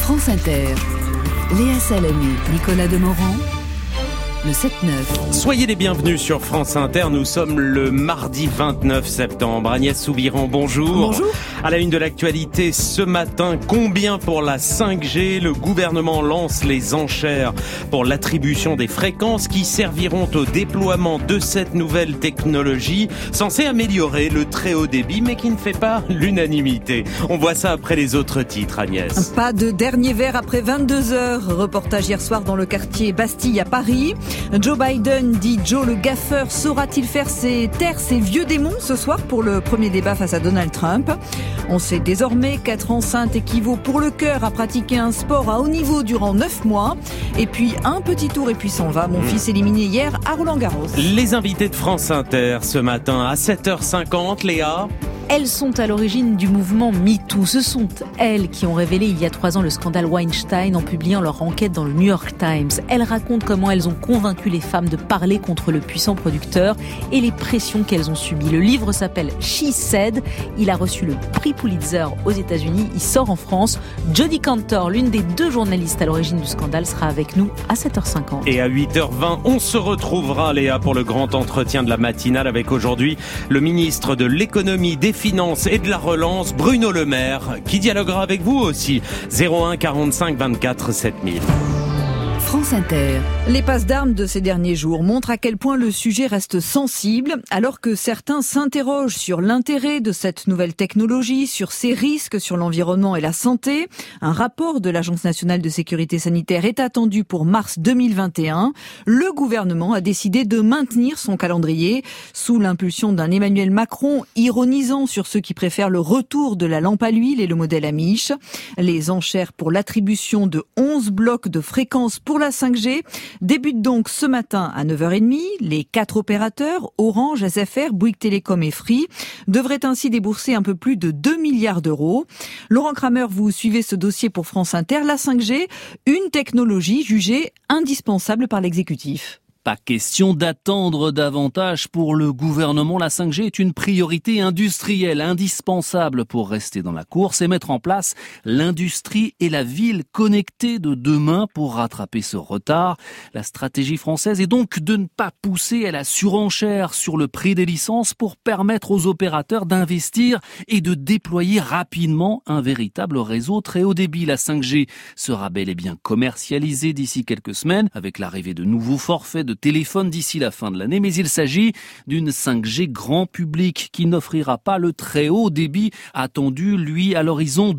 France Inter, Léa Salamé, Nicolas Demorand, le 7-9. Soyez les bienvenus sur France Inter, nous sommes le mardi 29 septembre. Agnès Soubiran, bonjour. Bonjour. À la une de l'actualité ce matin, combien pour la 5G? Le gouvernement lance les enchères pour l'attribution des fréquences qui serviront au déploiement de cette nouvelle technologie censée améliorer le très haut débit mais qui ne fait pas l'unanimité. On voit ça après les autres titres, Agnès. Pas de dernier verre après 22h. Reportage hier soir dans le quartier Bastille à Paris. Joe Biden dit Joe le gaffeur. Saura-t-il faire taire ses vieux démons ce soir pour le premier débat face à Donald Trump? On sait désormais qu'être enceinte équivaut pour le cœur à pratiquer un sport à haut niveau durant 9 mois. Et puis un petit tour et puis s'en va. Mon fils éliminé hier à Roland-Garros. Les invités de France Inter ce matin à 7h50, Léa. Elles sont à l'origine du mouvement MeToo. Ce sont elles qui ont révélé il y a 3 ans le scandale Weinstein en publiant leur enquête dans le New York Times. Elles racontent comment elles ont convaincu les femmes de parler contre le puissant producteur et les pressions qu'elles ont subies. Le livre s'appelle She Said. Il a reçu le prix Pulitzer aux États-Unis. Il sort en France. Jodie Cantor, l'une des 2 journalistes à l'origine du scandale, sera avec nous à 7h50. Et à 8h20, on se retrouvera, Léa, pour le grand entretien de la matinale avec aujourd'hui le ministre de l'économie, des finances et de la relance, Bruno Le Maire, qui dialoguera avec vous aussi. 01 45 24 7000. France Inter. Les passes d'armes de ces derniers jours montrent à quel point le sujet reste sensible, alors que certains s'interrogent sur l'intérêt de cette nouvelle technologie, sur ses risques sur l'environnement et la santé. Un rapport de l'Agence nationale de sécurité sanitaire est attendu pour mars 2021. Le gouvernement a décidé de maintenir son calendrier sous l'impulsion d'un Emmanuel Macron ironisant sur ceux qui préfèrent le retour de la lampe à l'huile et le modèle Amish. Les enchères pour l'attribution de 11 blocs de fréquences pour la 5G débutent donc ce matin à 9h30. Les 4 opérateurs, Orange, SFR, Bouygues Télécom et Free, devraient ainsi débourser un peu plus de 2 milliards d'euros. Laurent Kramer, vous suivez ce dossier pour France Inter. La 5G, une technologie jugée indispensable par l'exécutif. Pas question d'attendre davantage pour le gouvernement. La 5G est une priorité industrielle indispensable pour rester dans la course et mettre en place l'industrie et la ville connectée de demain pour rattraper ce retard. La stratégie française est donc de ne pas pousser à la surenchère sur le prix des licences pour permettre aux opérateurs d'investir et de déployer rapidement un véritable réseau très haut débit. La 5G sera bel et bien commercialisée d'ici quelques semaines avec l'arrivée de nouveaux forfaits de téléphone d'ici la fin de l'année, mais il s'agit d'une 5G grand public qui n'offrira pas le très haut débit attendu, lui, à l'horizon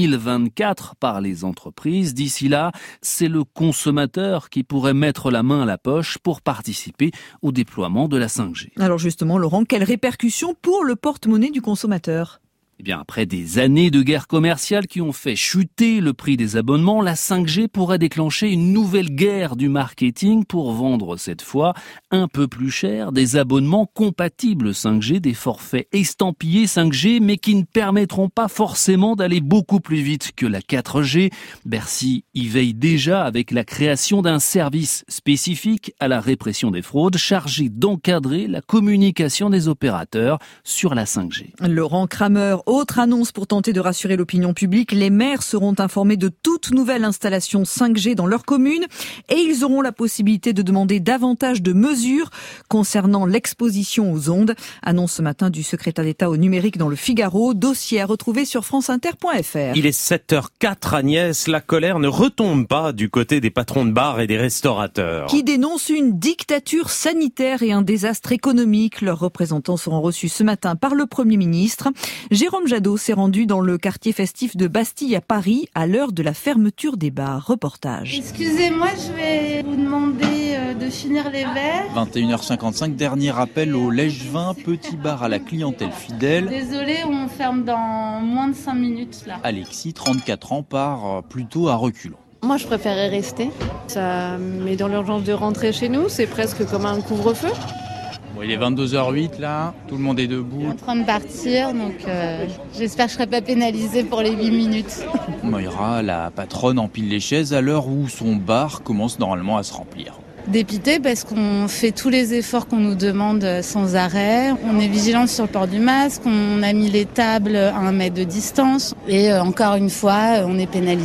2024 par les entreprises. D'ici là, c'est le consommateur qui pourrait mettre la main à la poche pour participer au déploiement de la 5G. Alors justement, Laurent, quelles répercussions pour le porte-monnaie du consommateur ? Eh bien, après des années de guerre commerciale qui ont fait chuter le prix des abonnements, la 5G pourrait déclencher une nouvelle guerre du marketing pour vendre cette fois un peu plus cher des abonnements compatibles 5G, des forfaits estampillés 5G, mais qui ne permettront pas forcément d'aller beaucoup plus vite que la 4G. Bercy y veille déjà avec la création d'un service spécifique à la répression des fraudes chargé d'encadrer la communication des opérateurs sur la 5G. Laurent Kramer. Autre annonce pour tenter de rassurer l'opinion publique, les maires seront informés de toute nouvelle installation 5G dans leur commune et ils auront la possibilité de demander davantage de mesures concernant l'exposition aux ondes. Annonce ce matin du secrétaire d'État au numérique dans le Figaro, dossier à retrouver sur franceinter.fr. Il est 7h04, Agnès, la colère ne retombe pas du côté des patrons de bars et des restaurateurs. Qui dénoncent une dictature sanitaire et un désastre économique. Leurs représentants seront reçus ce matin par le Premier ministre. Jérôme Jadot s'est rendu dans le quartier festif de Bastille à Paris à l'heure de la fermeture des bars. Reportage. Excusez-moi, je vais vous demander de finir les verres. 21h55, dernier appel au lèche-vin, petit bar à la clientèle fidèle. Désolé, on ferme dans moins de 5 minutes là. Alexis, 34 ans, part plutôt à reculons. Moi, je préférerais rester. Ça met dans l'urgence de rentrer chez nous, c'est presque comme un couvre-feu. Bon, il est 22h08 là, tout le monde est debout. En train de partir, donc j'espère que je ne serai pas pénalisée pour les 8 minutes. Moira, la patronne, empile les chaises à l'heure où son bar commence normalement à se remplir. Dépité parce qu'on fait tous les efforts qu'on nous demande sans arrêt. On est vigilant sur le port du masque, on a mis les tables à 1 mètre de distance et encore une fois, on est pénalisé.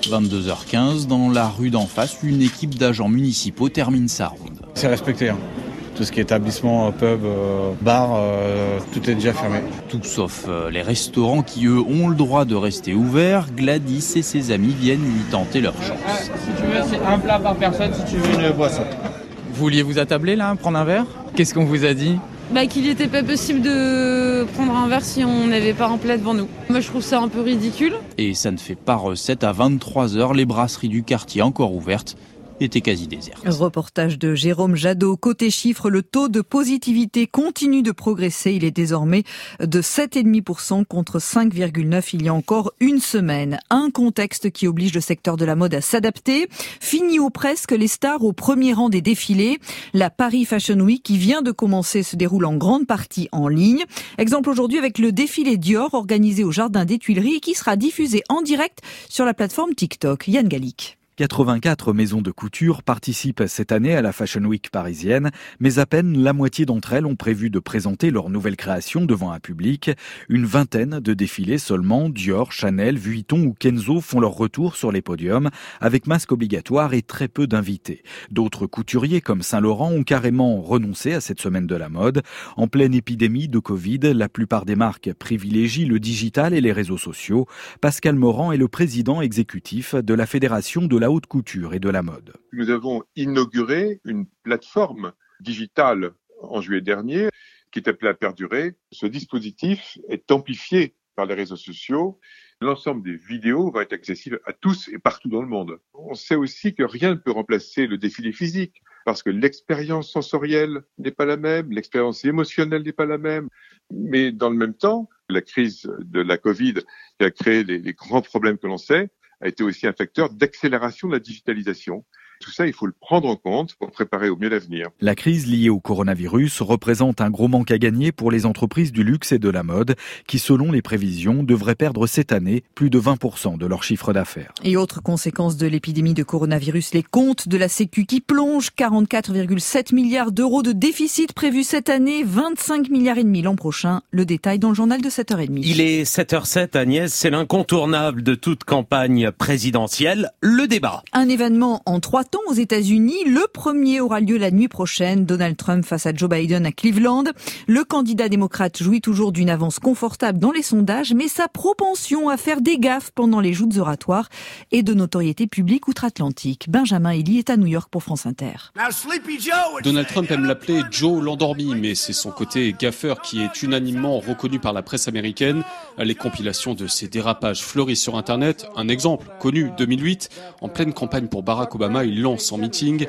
22h15, dans la rue d'en face, une équipe d'agents municipaux termine sa ronde. C'est respecté. Tout ce qui est établissement, pub, bar, tout est déjà fermé. Tout sauf les restaurants qui, eux, ont le droit de rester ouverts. Gladys et ses amis viennent lui tenter leur chance. Si tu veux, c'est un plat par personne si tu veux une boisson. Vous vouliez vous attabler là, prendre un verre ? Qu'est-ce qu'on vous a dit ? Qu'il n'était pas possible de prendre un verre si on n'avait pas un plat devant nous. Moi, je trouve ça un peu ridicule. Et ça ne fait pas recette. À 23h, les brasseries du quartier encore ouvertes était quasi déserte. Reportage de Jérôme Jadot. Côté chiffres, le taux de positivité continue de progresser. Il est désormais de 7,5% contre 5,9% il y a encore une semaine. Un contexte qui oblige le secteur de la mode à s'adapter. Fini ou presque les stars au premier rang des défilés. La Paris Fashion Week qui vient de commencer se déroule en grande partie en ligne. Exemple aujourd'hui avec le défilé Dior organisé au Jardin des Tuileries et qui sera diffusé en direct sur la plateforme TikTok. Yann Gallic. 84 maisons de couture participent cette année à la Fashion Week parisienne, mais à peine la moitié d'entre elles ont prévu de présenter leur nouvelle création devant un public. Une vingtaine de défilés seulement, Dior, Chanel, Vuitton ou Kenzo font leur retour sur les podiums, avec masque obligatoire et très peu d'invités. D'autres couturiers comme Saint-Laurent ont carrément renoncé à cette semaine de la mode. En pleine épidémie de Covid, la plupart des marques privilégient le digital et les réseaux sociaux. Pascal Morand est le président exécutif de la Fédération de la haute couture et de la mode. Nous avons inauguré une plateforme digitale en juillet dernier qui est appelée à perdurer. Ce dispositif est amplifié par les réseaux sociaux. L'ensemble des vidéos va être accessible à tous et partout dans le monde. On sait aussi que rien ne peut remplacer le défilé physique parce que l'expérience sensorielle n'est pas la même, l'expérience émotionnelle n'est pas la même. Mais dans le même temps, la crise de la Covid qui a créé les grands problèmes que l'on sait, a été aussi un facteur d'accélération de la digitalisation. Tout ça, il faut le prendre en compte pour préparer au mieux l'avenir. La crise liée au coronavirus représente un gros manque à gagner pour les entreprises du luxe et de la mode qui, selon les prévisions, devraient perdre cette année plus de 20% de leur chiffre d'affaires. Et autre conséquence de l'épidémie de coronavirus, les comptes de la Sécu qui plongent. 44,7 milliards d'euros de déficit prévu cette année, 25 milliards et demi l'an prochain. Le détail dans le journal de 7h30. Il est 7h07, Agnès, c'est l'incontournable de toute campagne présidentielle, le débat. Un événement en 3 temps aux États-Unis. Le premier aura lieu la nuit prochaine. Donald Trump face à Joe Biden à Cleveland. Le candidat démocrate jouit toujours d'une avance confortable dans les sondages, mais sa propension à faire des gaffes pendant les joutes oratoires est de notoriété publique outre-Atlantique. Benjamin Elie est à New York pour France Inter. Donald Trump aime l'appeler Joe l'endormi, mais c'est son côté gaffeur qui est unanimement reconnu par la presse américaine. Les compilations de ses dérapages fleurissent sur Internet. Un exemple connu, 2008, en pleine campagne pour Barack Obama, il lance en meeting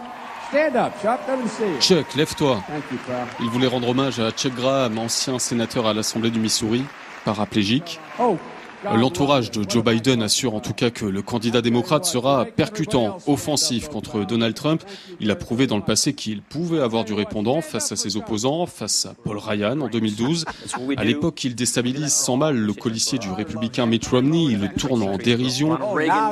Chuck, lève-toi. Il voulait rendre hommage à Chuck Graham, ancien sénateur à l'Assemblée du Missouri, paraplégique. L'entourage de Joe Biden assure en tout cas que le candidat démocrate sera percutant, offensif contre Donald Trump. Il a prouvé dans le passé qu'il pouvait avoir du répondant face à ses opposants, face à Paul Ryan en 2012. À l'époque, il déstabilise sans mal le colistier du républicain Mitt Romney, il le tourne en dérision.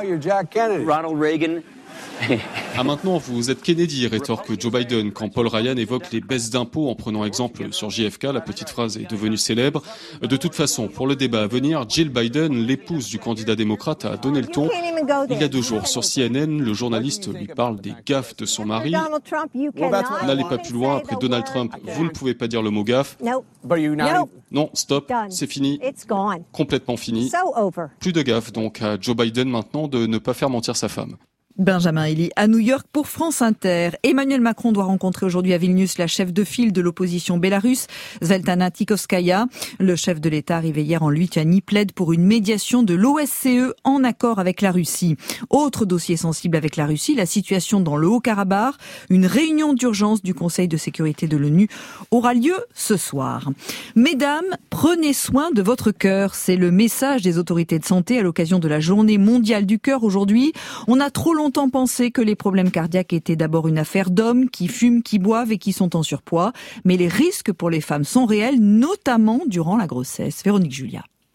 Ah maintenant, vous êtes Kennedy, rétorque Joe Biden quand Paul Ryan évoque les baisses d'impôts en prenant exemple sur JFK. La petite phrase est devenue célèbre. De toute façon, pour le débat à venir, Jill Biden, l'épouse du candidat démocrate, a donné le ton. Il y a 2 jours, sur CNN, le journaliste lui parle des gaffes de son mari. N'allez pas plus loin, après Donald Trump, vous ne pouvez pas dire le mot gaffe. Non, stop, c'est fini. Complètement fini. Plus de gaffes donc à Joe Biden maintenant de ne pas faire mentir sa femme. Benjamin Elie à New York pour France Inter. Emmanuel Macron doit rencontrer aujourd'hui à Vilnius la chef de file de l'opposition bélarusse, Zhaltana Tikhoskaya. Le chef de l'État arrivé hier en Lituanie plaide pour une médiation de l'OSCE en accord avec la Russie. Autre dossier sensible avec la Russie, la situation dans le Haut-Karabakh. Une réunion d'urgence du Conseil de sécurité de l'ONU aura lieu ce soir. Mesdames, prenez soin de votre cœur. C'est le message des autorités de santé à l'occasion de la journée mondiale du cœur aujourd'hui. On a trop longtemps pensé que les problèmes cardiaques étaient d'abord une affaire d'hommes qui fument, qui boivent et qui sont en surpoids. Mais les risques pour les femmes sont réels, notamment durant la grossesse. Véronique Julia.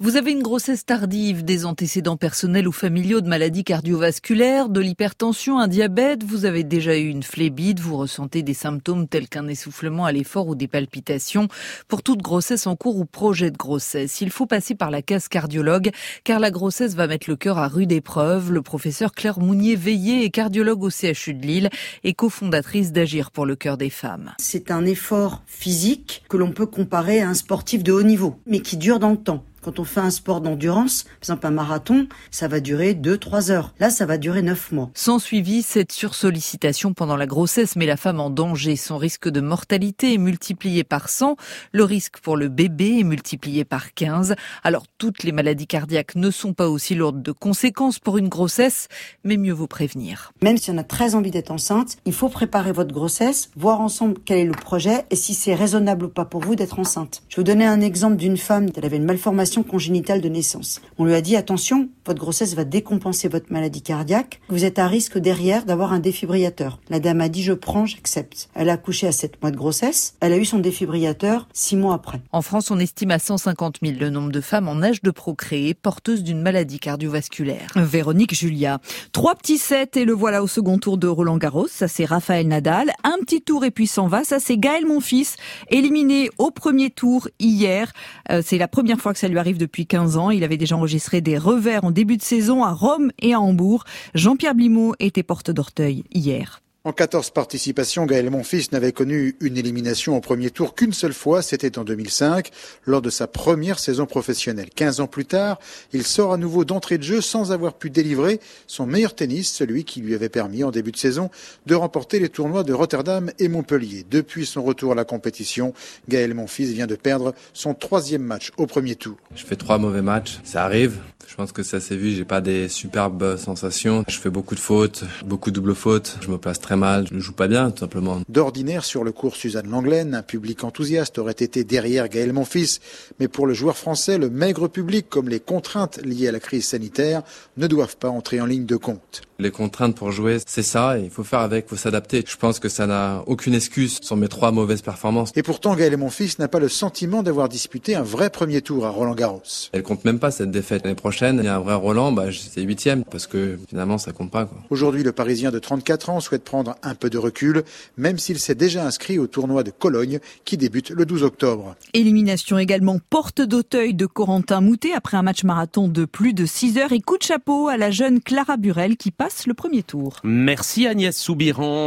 Vous avez une grossesse tardive, des antécédents personnels ou familiaux de maladies cardiovasculaires, de l'hypertension, un diabète, vous avez déjà eu une phlébite, vous ressentez des symptômes tels qu'un essoufflement à l'effort ou des palpitations. Pour toute grossesse en cours ou projet de grossesse, il faut passer par la case cardiologue, car la grossesse va mettre le cœur à rude épreuve. Le professeur Claire Mounier-Veillé est cardiologue au CHU de Lille et cofondatrice d'Agir pour le cœur des femmes. C'est un effort physique que l'on peut comparer à un sportif de haut niveau, mais qui dure dans le temps. Quand on fait un sport d'endurance, par exemple un marathon, ça va durer 2-3 heures. Là, ça va durer 9 mois. Sans suivi, cette sursollicitation pendant la grossesse met la femme en danger. Son risque de mortalité est multiplié par 100. Le risque pour le bébé est multiplié par 15. Alors, toutes les maladies cardiaques ne sont pas aussi lourdes de conséquences pour une grossesse, mais mieux vaut prévenir. Même si on a très envie d'être enceinte, il faut préparer votre grossesse, voir ensemble quel est le projet et si c'est raisonnable ou pas pour vous d'être enceinte. Je vais vous donner un exemple d'une femme, elle avait une malformation congénitale de naissance. On lui a dit, attention, votre grossesse va décompenser votre maladie cardiaque. Vous êtes à risque derrière d'avoir un défibrillateur. La dame a dit, je prends, j'accepte. Elle a accouché à 7 mois de grossesse. Elle a eu son défibrillateur 6 mois après. En France, on estime à 150 000 le nombre de femmes en âge de procréer porteuses d'une maladie cardiovasculaire. Véronique Julia. 3 petits sets et le voilà au second tour de Roland-Garros. Ça, c'est Raphaël Nadal. Un petit tour et puis s'en va. Ça, c'est Gaël Monfils, éliminé au premier tour hier. C'est la première fois que ça lui arrive depuis 15 ans. Il avait déjà enregistré des revers en début de saison à Rome et à Hambourg. Jean-Pierre Blimaud était porte d'orteil hier. En 14 participations, Gaël Monfils n'avait connu une élimination au premier tour qu'une seule fois, c'était en 2005, lors de sa première saison professionnelle. 15 ans plus tard, il sort à nouveau d'entrée de jeu sans avoir pu délivrer son meilleur tennis, celui qui lui avait permis en début de saison de remporter les tournois de Rotterdam et Montpellier. Depuis son retour à la compétition, Gaël Monfils vient de perdre son 3e match au premier tour. Je fais 3 mauvais matchs, ça arrive. Je pense que ça s'est vu, j'ai pas des superbes sensations. Je fais beaucoup de fautes, beaucoup de doubles fautes. Je me place très mal, je ne joue pas bien tout simplement. D'ordinaire sur le court Suzanne Lenglen, un public enthousiaste aurait été derrière Gaël Monfils. Mais pour le joueur français, le maigre public comme les contraintes liées à la crise sanitaire ne doivent pas entrer en ligne de compte. Les contraintes pour jouer, c'est ça, et il faut faire avec, il faut s'adapter. Je pense que ça n'a aucune excuse sur mes 3 mauvaises performances. Et pourtant, Gaël Monfils n'a pas le sentiment d'avoir disputé un vrai premier tour à Roland-Garros. Elle compte même pas cette défaite. L'année prochaine, il y a un vrai Roland, c'est 8e, parce que finalement ça compte pas, quoi. Aujourd'hui, le Parisien de 34 ans souhaite prendre un peu de recul, même s'il s'est déjà inscrit au tournoi de Cologne, qui débute le 12 octobre. Élimination également porte d'Auteuil de Corentin Moutet après un match marathon de plus de 6 heures et coup de chapeau à la jeune Clara Burel qui passe le premier tour. Merci Agnès Soubiran.